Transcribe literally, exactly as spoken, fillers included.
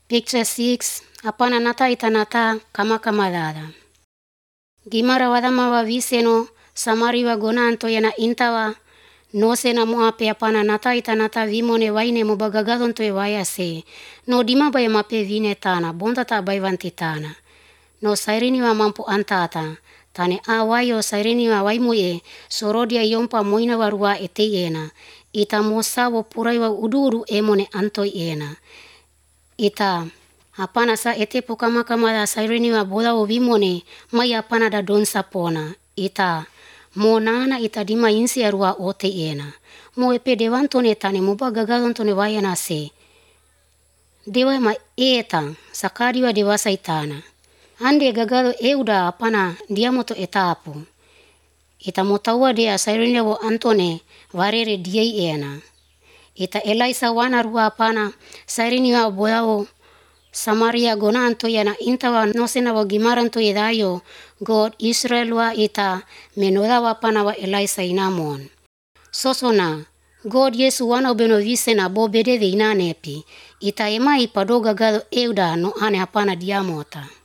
Picture six, hapana nata itanata kama kama dada. Gimara wadama wa viseno, samari wa gonanto yana intawa, no se na moape hapana nata itanata vimone waine mubagagadon to e wayase. No dima bay mape vine tana, bonta ta bay vantitana. No sairini wa mampu antata, tane awayo sairini wa waimuye, sorodia yompa moina warua ete yena. Ita mosawo purai wa uduru emone antoi ena. Ita hapana sa ete pokama kama da sairini wa bola o vimone, mai hapana da don sapona. Ita mo nana ita dima insi arua ote ena. Mo epe devantone tane muba gagadon tone wayana se. Dewa ma eta sakari wa dewasa itana. Ande gagado euda hapana dia moto etapu. Ita motawa dea sairini wa antone warere diei ena. Ita Elaisa wana rua hapana sairini wa boyao Samaria gonanto yana intawa nosena wa gimaranto yedayo God Israel wa ita menoda wa pana wa Elaisa inamon. Sosona God Yesu wana obeno vise na bo bede de inanepi. Ita ema ipadoga gado euda no ane hapana diamota.